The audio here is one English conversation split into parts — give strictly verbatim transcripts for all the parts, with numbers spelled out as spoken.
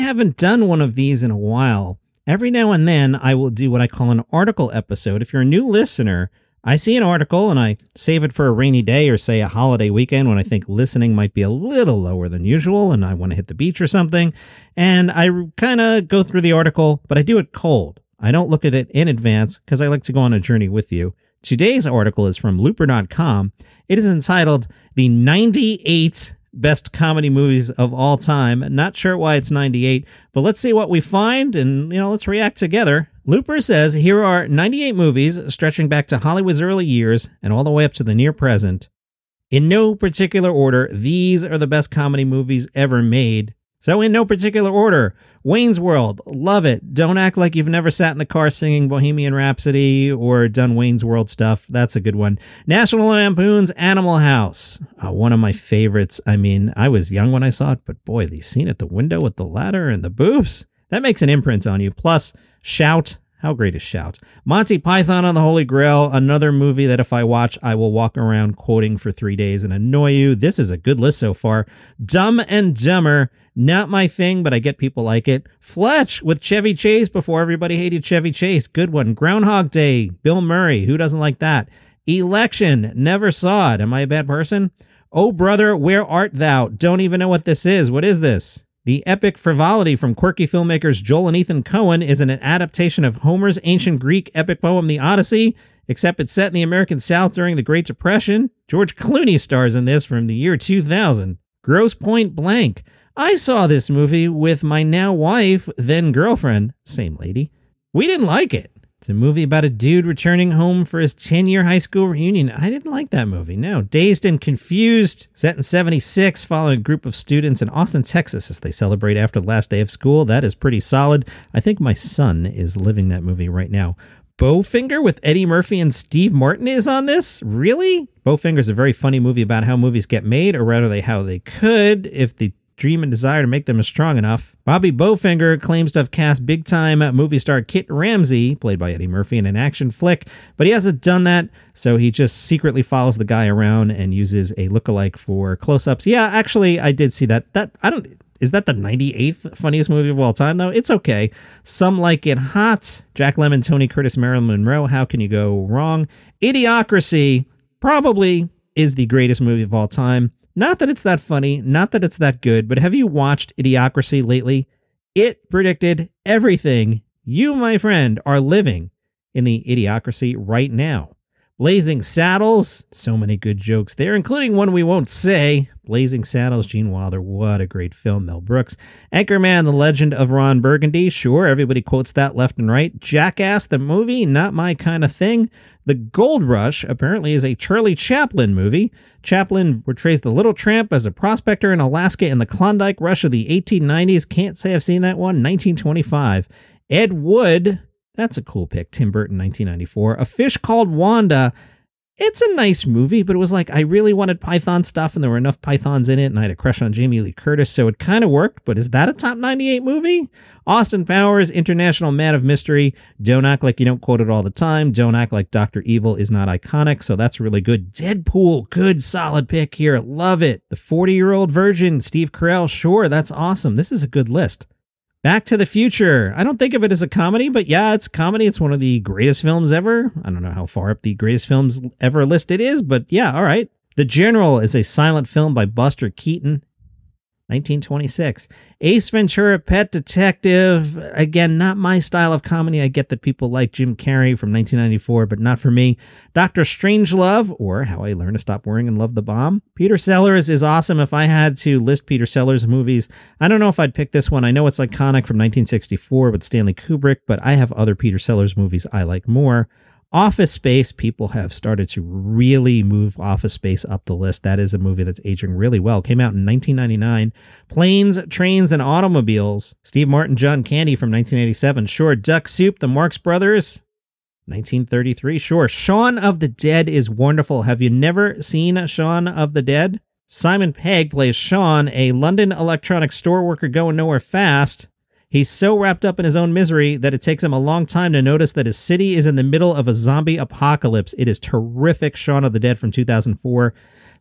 haven't done one of these in a while. Every now and then I will do what I call an article episode. If you're a new listener, I see an article and I save it for a rainy day or say a holiday weekend when I think listening might be a little lower than usual and I want to hit the beach or something. And I kind of go through the article, but I do it cold. I don't look at it in advance because I like to go on a journey with you. Today's article is from Looper dot com. It is entitled The ninety-eight Best Comedy Movies of All Time. Not sure why it's ninety-eight, but let's see what we find and, you know, let's react together. Looper says here are ninety-eight movies stretching back to Hollywood's early years and all the way up to the near present. In no particular order, these are the best comedy movies ever made. So in no particular order, Wayne's World, love it. Don't act like you've never sat in the car singing Bohemian Rhapsody or done Wayne's World stuff. That's a good one. National Lampoon's Animal House, uh, one of my favorites. I mean, I was young when I saw it, but boy, the scene at the window with the ladder and the boobs, that makes an imprint on you. Plus, Shout. How great is Shout? Monty Python on the Holy Grail, another movie that if I watch, I will walk around quoting for three days and annoy you. This is a good list so far. Dumb and Dumber, not my thing, but I get people like it. Fletch with Chevy Chase before everybody hated Chevy Chase. Good one. Groundhog Day, Bill Murray. Who doesn't like that? Election, never saw it. Am I a bad person? Oh, Brother, Where Art Thou? Don't even know what this is. What is this? The epic frivolity from quirky filmmakers Joel and Ethan Coen is an adaptation of Homer's ancient Greek epic poem, The Odyssey, except it's set in the American South during the Great Depression. George Clooney stars in this from the year two thousand. Grosse Pointe Blank. I saw this movie with my now wife, then girlfriend, same lady. We didn't like it. It's a movie about a dude returning home for his ten-year high school reunion. I didn't like that movie, no. Dazed and Confused, set in seventy-six, following a group of students in Austin, Texas as they celebrate after the last day of school. That is pretty solid. I think my son is living that movie right now. Bowfinger with Eddie Murphy and Steve Martin is on this? Really? Bowfinger is a very funny movie about how movies get made, or rather they how they could if the dream and desire to make them is strong enough. Bobby Bowfinger claims to have cast big-time movie star Kit Ramsey, played by Eddie Murphy, in an action flick, but he hasn't done that, so he just secretly follows the guy around and uses a lookalike for close-ups. Yeah, actually, I did see that. That I don't. Is that the ninety-eighth funniest movie of all time, though? It's okay. Some Like It Hot. Jack Lemmon, Tony Curtis, Marilyn Monroe. How can you go wrong? Idiocracy probably is the greatest movie of all time. Not that it's that funny, not that it's that good, but have you watched Idiocracy lately? It predicted everything. You, my friend, are living in the Idiocracy right now. Blazing Saddles, so many good jokes there, including one we won't say. Blazing Saddles, Gene Wilder, what a great film. Mel Brooks. Anchorman, The Legend of Ron Burgundy, sure, everybody quotes that left and right. Jackass, the movie, not my kind of thing. The Gold Rush apparently is a Charlie Chaplin movie. Chaplin portrays the little tramp as a prospector in Alaska in the Klondike Rush of the eighteen nineties. Can't say I've seen that one. nineteen twenty-five. Ed Wood, that's a cool pick. Tim Burton, nineteen ninety-four. A Fish Called Wanda. It's a nice movie, but it was like I really wanted Python stuff and there were enough Pythons in it and I had a crush on Jamie Lee Curtis, so it kind of worked, but is that a top ninety-eight movie? Austin Powers, International Man of Mystery. Don't act like you don't quote it all the time. Don't act like Doctor Evil is not iconic, so that's really good. Deadpool, good solid pick here. Love it. The forty-year-old virgin, Steve Carell, sure, that's awesome. This is a good list. Back to the Future. I don't think of it as a comedy, but yeah, it's comedy. It's one of the greatest films ever. I don't know how far up the greatest films ever list it is, but yeah, all right. The General is a silent film by Buster Keaton, nineteen twenty-six. Ace Ventura, Pet Detective. Again, not my style of comedy. I get that people like Jim Carrey from nineteen ninety-four, but not for me. Doctor Strangelove, or How I Learned to Stop Worrying and Love the Bomb. Peter Sellers is awesome. If I had to list Peter Sellers movies, I don't know if I'd pick this one. I know it's iconic from nineteen sixty-four with Stanley Kubrick, but I have other Peter Sellers movies I like more. Office Space, people have started to really move Office Space up the list. That is a movie that's aging really well. Came out in nineteen ninety-nine. Planes, Trains, and Automobiles. Steve Martin, John Candy from nineteen eighty-seven. Sure. Duck Soup, The Marx Brothers, nineteen thirty-three. Sure. Shaun of the Dead is wonderful. Have you never seen Shaun of the Dead? Simon Pegg plays Sean, a London electronics store worker going nowhere fast. He's so wrapped up in his own misery that it takes him a long time to notice that his city is in the middle of a zombie apocalypse. It is terrific. Shaun of the Dead from two thousand four.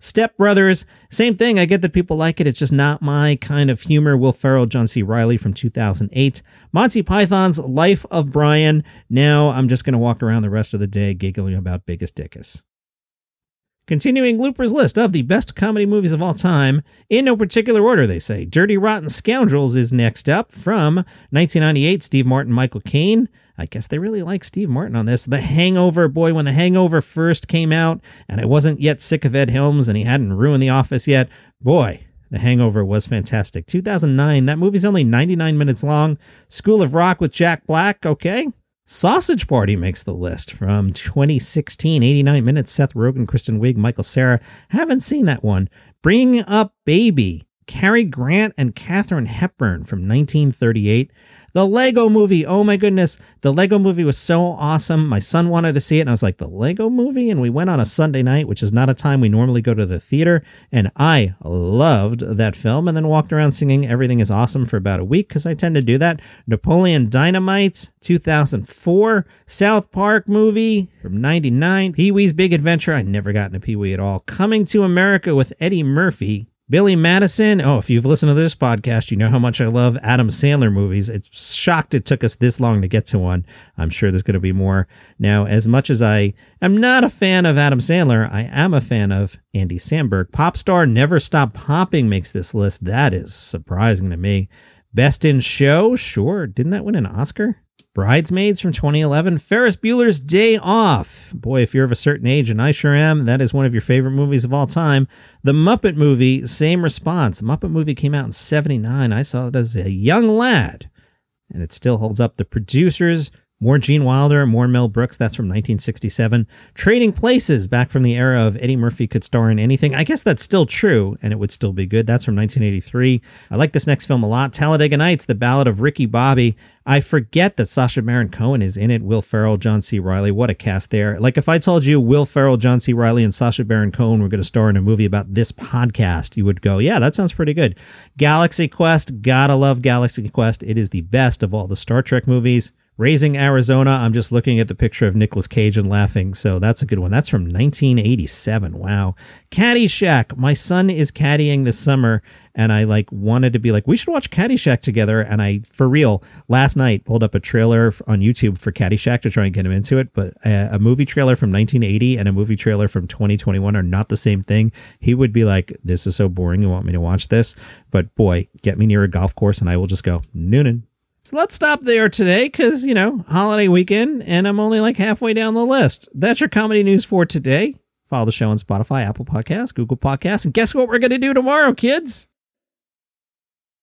Step Brothers, same thing. I get that people like it. It's just not my kind of humor. Will Ferrell, John C. Reilly from two thousand eight. Monty Python's Life of Brian. Now I'm just going to walk around the rest of the day giggling about Biggest Dickus. Continuing Looper's list of the best comedy movies of all time, in no particular order, they say. Dirty Rotten Scoundrels is next up from nineteen ninety-eight, Steve Martin, Michael Caine. I guess they really like Steve Martin on this. The Hangover, boy, when The Hangover first came out, and I wasn't yet sick of Ed Helms, and he hadn't ruined The Office yet, boy, The Hangover was fantastic. two thousand nine, that movie's only ninety-nine minutes long. School of Rock with Jack Black, okay. Sausage Party makes the list from twenty sixteen, eighty-nine minutes. Seth Rogen, Kristen Wiig, Michael Cera. Haven't seen that one. Bringing Up Baby, Cary Grant and Katharine Hepburn from nineteen thirty-eight. The Lego Movie, oh my goodness. The Lego Movie was so awesome. My son wanted to see it, and I was like, the Lego Movie? And we went on a Sunday night, which is not a time we normally go to the theater, and I loved that film, and then walked around singing Everything is Awesome for about a week, because I tend to do that. Napoleon Dynamite, two thousand four. South Park movie from ninety-nine. Pee-wee's Big Adventure, I never got into Pee-wee at all. Coming to America with Eddie Murphy. Billy Madison. Oh, if you've listened to this podcast, you know how much I love Adam Sandler movies. It's shocked it took us this long to get to one. I'm sure there's going to be more. Now, as much as I am not a fan of Adam Sandler, I am a fan of Andy Samberg. Pop Star Never Stop Popping makes this list. That is surprising to me. Best in Show? Sure. Didn't that win an Oscar? Bridesmaids from twenty eleven. Ferris Bueller's Day Off. Boy, if you're of a certain age, and I sure am, that is one of your favorite movies of all time. The Muppet Movie, same response. The Muppet Movie came out in seventy-nine. I saw it as a young lad, and it still holds up. The Producers, more Gene Wilder, more Mel Brooks. That's from nineteen sixty-seven. Trading Places, back from the era of Eddie Murphy could star in anything. I guess that's still true, and it would still be good. That's from nineteen eighty-three. I like this next film a lot. Talladega Nights, The Ballad of Ricky Bobby. I forget that Sacha Baron Cohen is in it. Will Ferrell, John C. Reilly. What a cast there. Like if I told you Will Ferrell, John C. Reilly, and Sacha Baron Cohen were going to star in a movie about this podcast, you would go, yeah, that sounds pretty good. Galaxy Quest. Gotta love Galaxy Quest. It is the best of all the Star Trek movies. Raising Arizona. I'm just looking at the picture of Nicolas Cage and laughing. So that's a good one. That's from nineteen eighty-seven. Wow. Caddyshack. My son is caddying this summer, and I like wanted to be like, we should watch Caddyshack together. And I, for real, last night pulled up a trailer on YouTube for Caddyshack to try and get him into it. But a, a movie trailer from nineteen eighty and a movie trailer from twenty twenty-one are not the same thing. He would be like, this is so boring. You want me to watch this? But boy, get me near a golf course and I will just go, Noonan. So let's stop there today because, you know, holiday weekend, and I'm only like halfway down the list. That's your comedy news for today. Follow the show on Spotify, Apple Podcasts, Google Podcasts, and guess what we're going to do tomorrow, kids?